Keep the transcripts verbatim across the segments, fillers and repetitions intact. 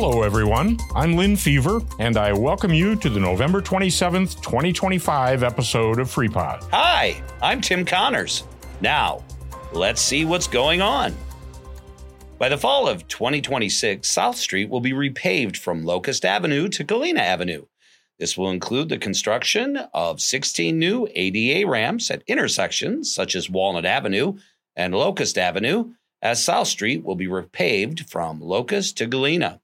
Hello, everyone. I'm Lynn Fever, and I welcome you to the November twenty-seventh, twenty twenty-five episode of FreePod. Hi, I'm Tim Connors. Now, let's see what's going on. By the fall of twenty twenty-six, South Street will be repaved from Locust Avenue to Galena Avenue. This will include the construction of sixteen new A D A ramps at intersections such as Walnut Avenue and Locust Avenue, as South Street will be repaved from Locust to Galena.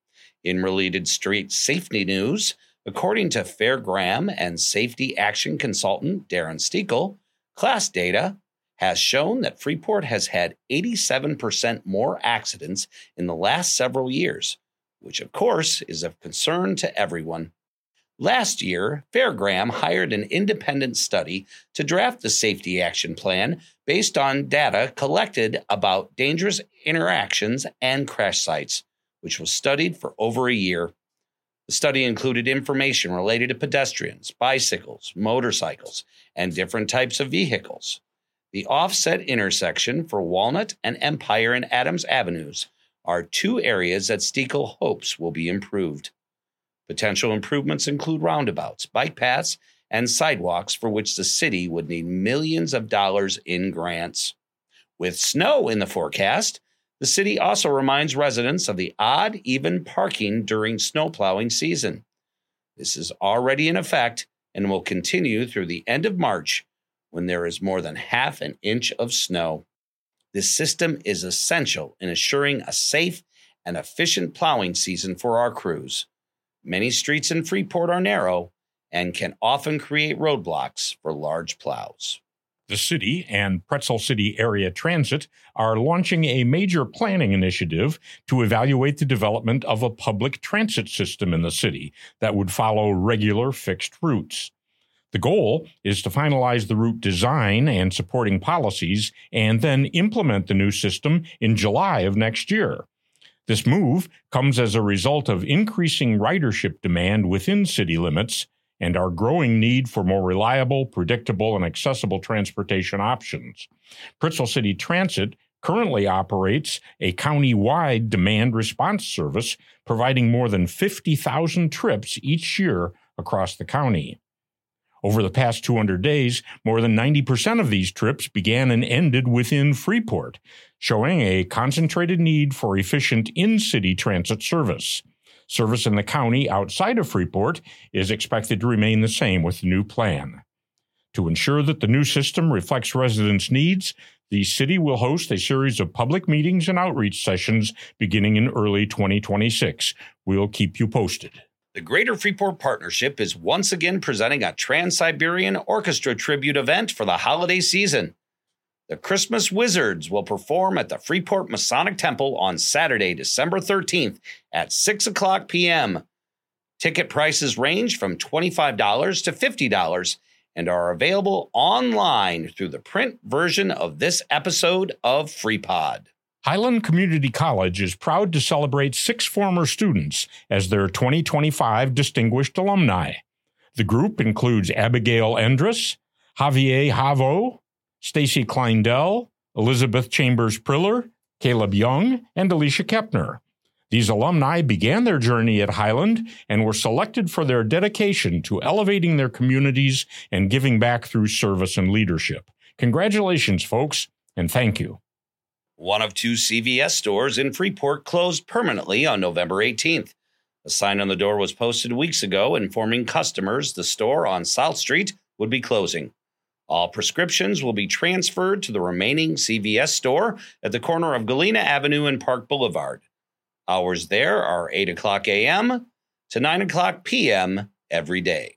In related street safety news, according to Fairgram and safety action consultant Darren Stekel, class data has shown that Freeport has had eighty-seven percent more accidents in the last several years, which of course is of concern to everyone. Last year, Fairgram hired an independent study to draft the safety action plan based on data collected about dangerous interactions and crash sites, which was studied for over a year. The study included information related to pedestrians, bicycles, motorcycles, and different types of vehicles. The offset intersection for Walnut and Empire and Adams Avenues are two areas that Stekel hopes will be improved. Potential improvements include roundabouts, bike paths, and sidewalks for which the city would need millions of dollars in grants. With snow in the forecast, the city also reminds residents of the odd, even parking during snowplowing season. This is already in effect and will continue through the end of March when there is more than half an inch of snow. This system is essential in assuring a safe and efficient plowing season for our crews. Many streets in Freeport are narrow and can often create roadblocks for large plows. The city and Pretzel City Area Transit are launching a major planning initiative to evaluate the development of a public transit system in the city that would follow regular fixed routes. The goal is to finalize the route design and supporting policies and then implement the new system in July of next year. This move comes as a result of increasing ridership demand within city limits and our growing need for more reliable, predictable, and accessible transportation options. Pretzel City Transit currently operates a county-wide demand response service, providing more than fifty thousand trips each year across the county. Over the past two hundred days, more than ninety percent of these trips began and ended within Freeport, showing a concentrated need for efficient in-city transit service. Service in the county outside of Freeport is expected to remain the same with the new plan. To ensure that the new system reflects residents' needs, the city will host a series of public meetings and outreach sessions beginning in early twenty twenty-six. We'll keep you posted. The Greater Freeport Partnership is once again presenting a Trans-Siberian Orchestra tribute event for the holiday season. The Christmas Wizards will perform at the Freeport Masonic Temple on Saturday, December thirteenth at six o'clock p.m. Ticket prices range from twenty-five dollars to fifty dollars and are available online through the print version of this episode of FreePod. Highland Community College is proud to celebrate six former students as their twenty twenty-five Distinguished Alumni. The group includes Abigail Endress, Javier Havo, Stacy Kleindell, Elizabeth Chambers-Priller, Caleb Young, and Alicia Kepner. These alumni began their journey at Highland and were selected for their dedication to elevating their communities and giving back through service and leadership. Congratulations, folks, and thank you. One of two C V S stores in Freeport closed permanently on November eighteenth. A sign on the door was posted weeks ago informing customers the store on South Street would be closing. All prescriptions will be transferred to the remaining C V S store at the corner of Galena Avenue and Park Boulevard. Hours there are eight o'clock a.m. to nine o'clock p.m. every day.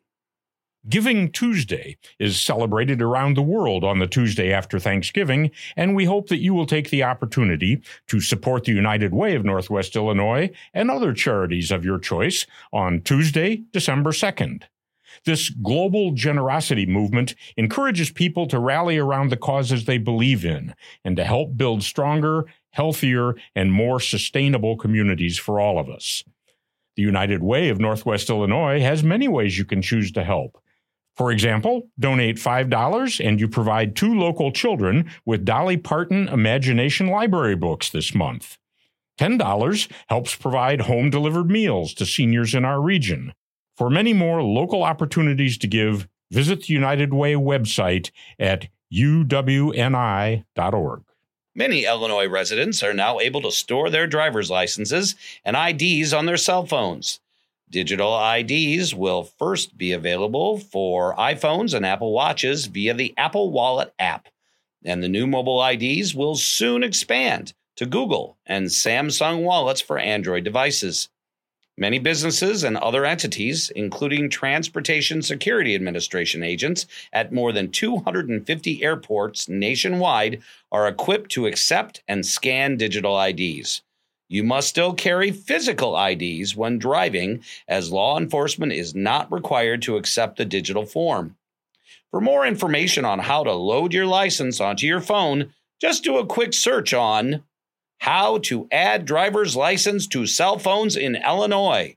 Giving Tuesday is celebrated around the world on the Tuesday after Thanksgiving, and we hope that you will take the opportunity to support the United Way of Northwest Illinois and other charities of your choice on Tuesday, December second. This global generosity movement encourages people to rally around the causes they believe in and to help build stronger, healthier, and more sustainable communities for all of us. The United Way of Northwest Illinois has many ways you can choose to help. For example, donate five dollars and you provide two local children with Dolly Parton Imagination Library books this month. ten dollars helps provide home-delivered meals to seniors in our region. For many more local opportunities to give, visit the United Way website at u w n i dot org. Many Illinois residents are now able to store their driver's licenses and I Ds on their cell phones. Digital I Ds will first be available for iPhones and Apple Watches via the Apple Wallet app, and the new mobile I Ds will soon expand to Google and Samsung wallets for Android devices. Many businesses and other entities, including Transportation Security Administration agents at more than two hundred fifty airports nationwide, are equipped to accept and scan digital I Ds. You must still carry physical I Ds when driving, as law enforcement is not required to accept the digital form. For more information on how to load your license onto your phone, just do a quick search on how to add driver's license to cell phones in Illinois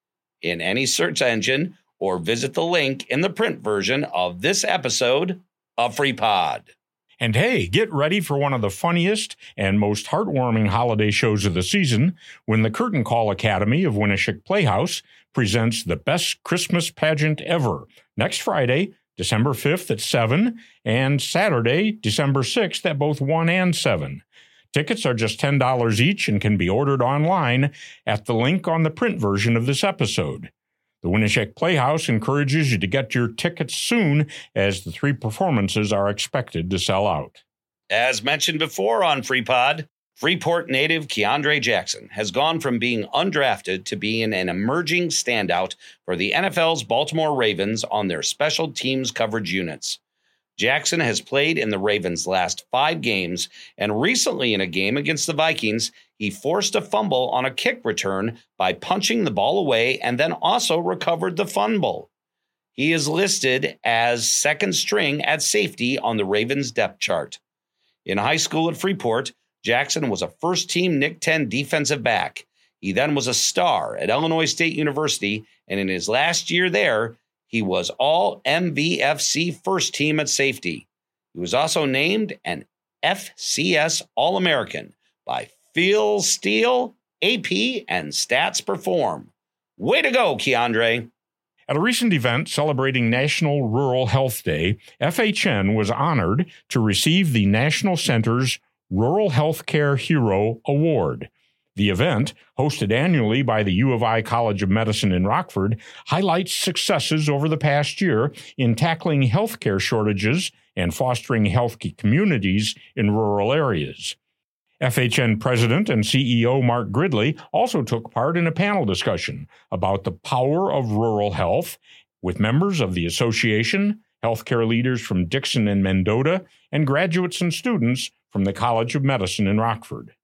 in any search engine, or visit the link in the print version of this episode of FreePod. And hey, get ready for one of the funniest and most heartwarming holiday shows of the season when the Curtain Call Academy of Winneshiek Playhouse presents the best Christmas pageant ever next Friday, December fifth at seven, and Saturday, December sixth at both one and seven. Tickets are just ten dollars each and can be ordered online at the link on the print version of this episode. The Winneshiek Playhouse encourages you to get your tickets soon, as the three performances are expected to sell out. As mentioned before on FreePod, Freeport native Keandre Jackson has gone from being undrafted to being an emerging standout for the N F L's Baltimore Ravens on their special teams coverage units. Jackson has played in the Ravens' last five games, and recently in a game against the Vikings, he forced a fumble on a kick return by punching the ball away and then also recovered the fumble. He is listed as second string at safety on the Ravens' depth chart. In high school at Freeport, Jackson was a first-team N I C ten defensive back. He then was a star at Illinois State University, and in his last year there, he was all M V F C first team at safety. He was also named an F C S All-American by Phil Steele, A P, and Stats Perform. Way to go, Keandre. At a recent event celebrating National Rural Health Day, F H N was honored to receive the National Center's Rural Healthcare Hero Award. The event, hosted annually by the U of I College of Medicine in Rockford, highlights successes over the past year in tackling healthcare shortages and fostering healthy communities in rural areas. F H N President and C E O Mark Gridley also took part in a panel discussion about the power of rural health with members of the association, healthcare leaders from Dixon and Mendota, and graduates and students from the College of Medicine in Rockford.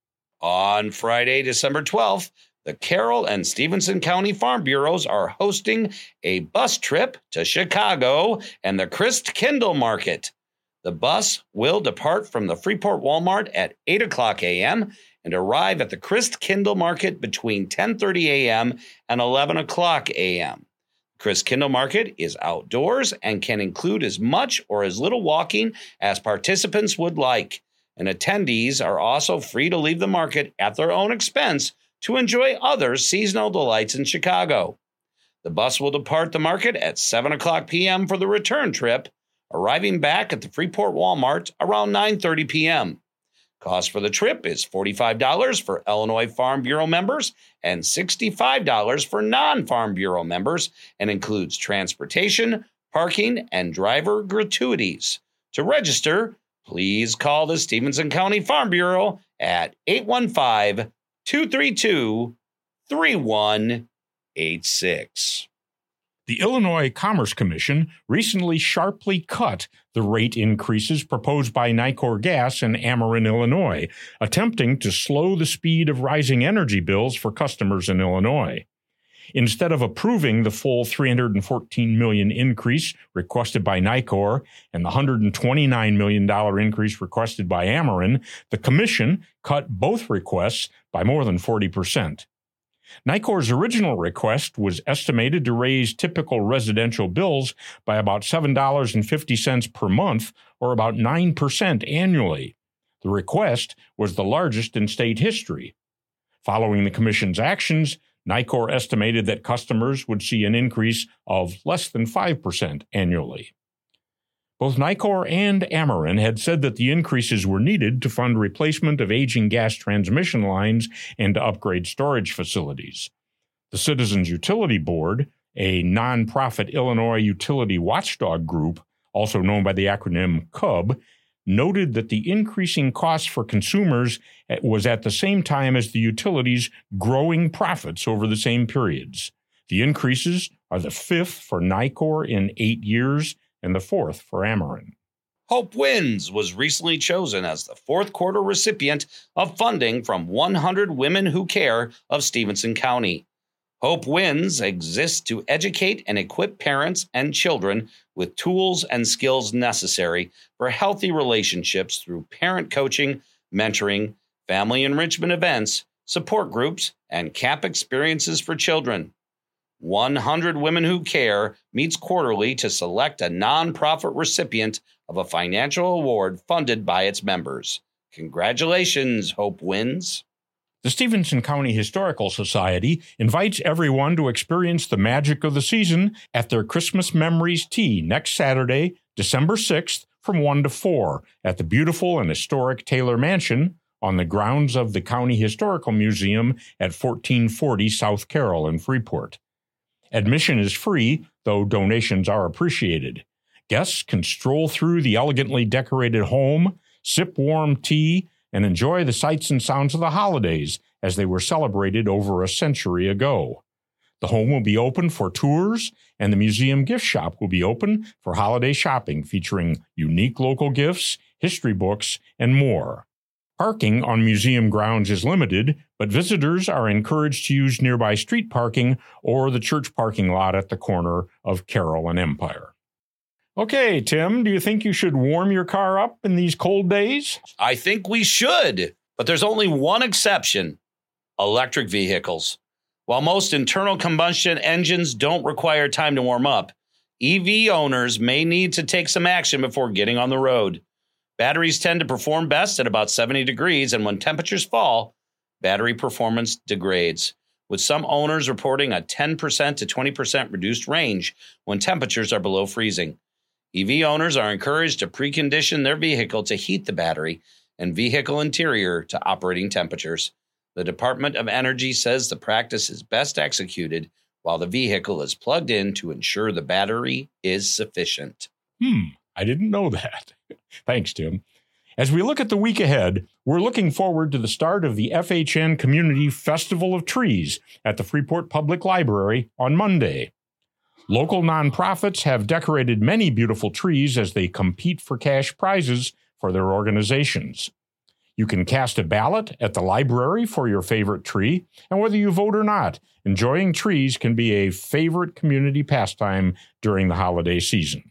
On Friday, December twelfth, the Carroll and Stevenson County Farm Bureaus are hosting a bus trip to Chicago and the Christkindl Market. The bus will depart from the Freeport Walmart at eight o'clock a.m. and arrive at the Christkindl Market between ten thirty a.m. and eleven o'clock a.m. Christkindl Market is outdoors and can include as much or as little walking as participants would like. And attendees are also free to leave the market at their own expense to enjoy other seasonal delights in Chicago. The bus will depart the market at seven o'clock p.m. for the return trip, arriving back at the Freeport Walmart around nine thirty p.m. Cost for the trip is forty-five dollars for Illinois Farm Bureau members and sixty-five dollars for non-Farm Bureau members, and includes transportation, parking, and driver gratuities. To register, please call the Stevenson County Farm Bureau at eight one five, two three two, three one eight six. The Illinois Commerce Commission recently sharply cut the rate increases proposed by Nicor Gas in Ameren, Illinois, attempting to slow the speed of rising energy bills for customers in Illinois. Instead of approving the full three hundred fourteen million dollars increase requested by Nicor and the one hundred twenty-nine million dollars increase requested by Ameren, the Commission cut both requests by more than forty percent. Nicor's original request was estimated to raise typical residential bills by about seven dollars and fifty cents per month, or about nine percent annually. The request was the largest in state history. Following the Commission's actions, Nicor estimated that customers would see an increase of less than five percent annually. Both Nicor and Ameren had said that the increases were needed to fund replacement of aging gas transmission lines and to upgrade storage facilities. The Citizens Utility Board, a nonprofit Illinois utility watchdog group, also known by the acronym C U B, noted that the increasing costs for consumers was at the same time as the utilities' growing profits over the same periods. The increases are the fifth for Nicor in eight years and the fourth for Ameren. Hope Wins was recently chosen as the fourth quarter recipient of funding from one hundred Women Who Care of Stephenson County. Hope Wins exists to educate and equip parents and children with tools and skills necessary for healthy relationships through parent coaching, mentoring, family enrichment events, support groups, and camp experiences for children. one hundred Women Who Care meets quarterly to select a nonprofit recipient of a financial award funded by its members. Congratulations, Hope Wins. The Stephenson County Historical Society invites everyone to experience the magic of the season at their Christmas Memories Tea next Saturday, December sixth, from one to four at the beautiful and historic Taylor Mansion on the grounds of the County Historical Museum at fourteen forty South Carroll in Freeport. Admission is free, though donations are appreciated. Guests can stroll through the elegantly decorated home, sip warm tea, and enjoy the sights and sounds of the holidays as they were celebrated over a century ago. The home will be open for tours, and the museum gift shop will be open for holiday shopping featuring unique local gifts, history books, and more. Parking on museum grounds is limited, but visitors are encouraged to use nearby street parking or the church parking lot at the corner of Carroll and Empire. Okay, Tim, do you think you should warm your car up in these cold days? I think we should, but there's only one exception: electric vehicles. While most internal combustion engines don't require time to warm up, E V owners may need to take some action before getting on the road. Batteries tend to perform best at about seventy degrees, and when temperatures fall, battery performance degrades, with some owners reporting a ten percent to twenty percent reduced range when temperatures are below freezing. E V owners are encouraged to precondition their vehicle to heat the battery and vehicle interior to operating temperatures. The Department of Energy says the practice is best executed while the vehicle is plugged in to ensure the battery is sufficient. Hmm, I didn't know that. Thanks, Tim. As we look at the week ahead, we're looking forward to the start of the F H N Community Festival of Trees at the Freeport Public Library on Monday. Local nonprofits have decorated many beautiful trees as they compete for cash prizes for their organizations. You can cast a ballot at the library for your favorite tree, and whether you vote or not, enjoying trees can be a favorite community pastime during the holiday season.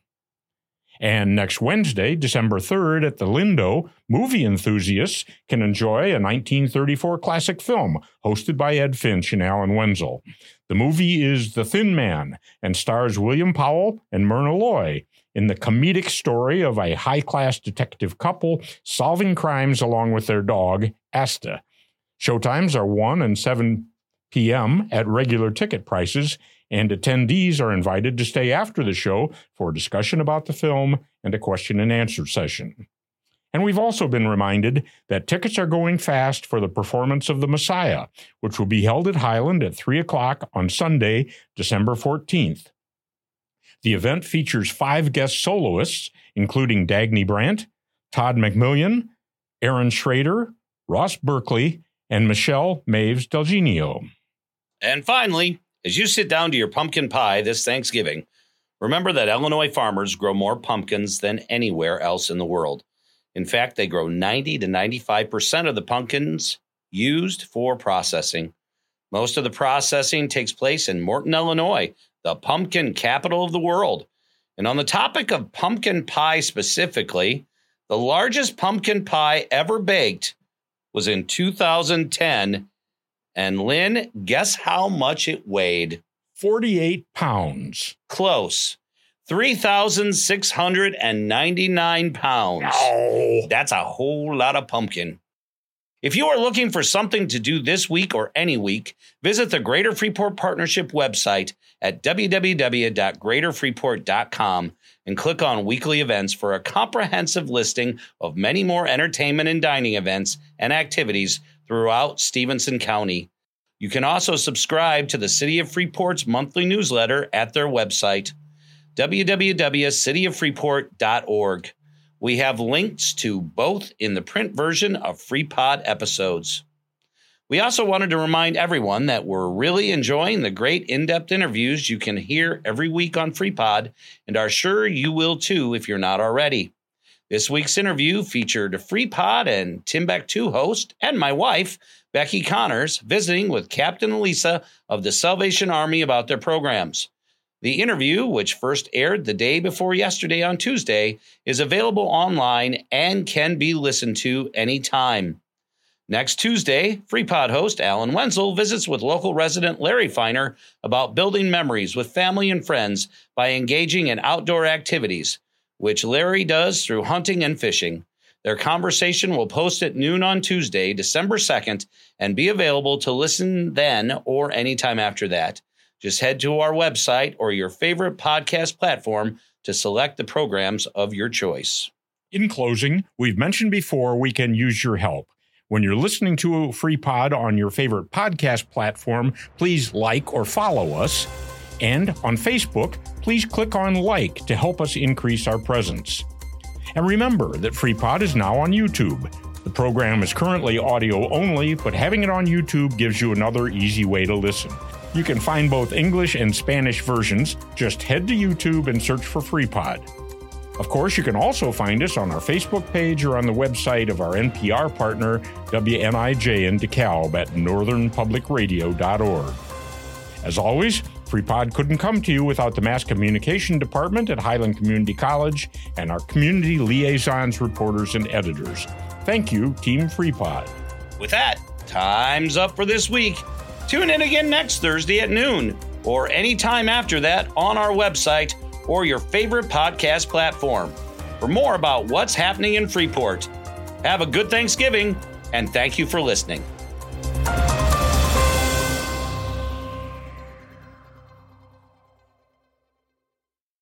And next Wednesday, December third, at the Lindo, movie enthusiasts can enjoy a nineteen thirty-four classic film hosted by Ed Finch and Alan Wenzel. The movie is The Thin Man and stars William Powell and Myrna Loy in the comedic story of a high-class detective couple solving crimes along with their dog, Asta. Showtimes are one and seven p.m. at regular ticket prices, and attendees are invited to stay after the show for a discussion about the film and a question and answer session. And we've also been reminded that tickets are going fast for the performance of The Messiah, which will be held at Highland at three o'clock on Sunday, December fourteenth. The event features five guest soloists, including Dagny Brandt, Todd McMillian, Aaron Schrader, Ross Berkeley, and Michelle Maves Delgenio. And finally, as you sit down to your pumpkin pie this Thanksgiving, remember that Illinois farmers grow more pumpkins than anywhere else in the world. In fact, they grow ninety to ninety-five percent of the pumpkins used for processing. Most of the processing takes place in Morton, Illinois, the pumpkin capital of the world. And on the topic of pumpkin pie specifically, the largest pumpkin pie ever baked was in two thousand ten. And Lynn, guess how much it weighed? forty-eight pounds. Close. three thousand six hundred ninety-nine pounds. Oh. That's a whole lot of pumpkin. If you are looking for something to do this week or any week, visit the Greater Freeport Partnership website at w w w dot greater freeport dot com and click on weekly events for a comprehensive listing of many more entertainment and dining events and activities throughout Stephenson County. You can also subscribe to the City of Freeport's monthly newsletter at their website, w w w dot city of freeport dot org. We have links to both in the print version of FreePod episodes. We also wanted to remind everyone that we're really enjoying the great in-depth interviews you can hear every week on FreePod, and are sure you will too if you're not already. This week's interview featured FreePod and Timbuktu host and my wife, Becky Connors, visiting with Captain Elisa of the Salvation Army about their programs. The interview, which first aired the day before yesterday on Tuesday, is available online and can be listened to anytime. Next Tuesday, FreePod host Alan Wenzel visits with local resident Larry Feiner about building memories with family and friends by engaging in outdoor activities, which Larry does through hunting and fishing. Their conversation will post at noon on Tuesday, December second, and be available to listen then or anytime after that. Just head to our website or your favorite podcast platform to select the programs of your choice. In closing, we've mentioned before we can use your help. When you're listening to a FreePod on your favorite podcast platform, please like or follow us. And on Facebook, please click on like to help us increase our presence. And remember that FreePod is now on YouTube. The program is currently audio only, but having it on YouTube gives you another easy way to listen. You can find both English and Spanish versions. Just head to YouTube and search for FreePod. Of course, you can also find us on our Facebook page or on the website of our N P R partner, W N I J in DeKalb at northern public radio dot org. As always, FreePod couldn't come to you without the Mass Communication Department at Highland Community College and our community liaisons, reporters, and editors. Thank you, Team FreePod. With that, time's up for this week. Tune in again next Thursday at noon or anytime after that on our website or your favorite podcast platform for more about what's happening in Freeport. Have a good Thanksgiving, and thank you for listening.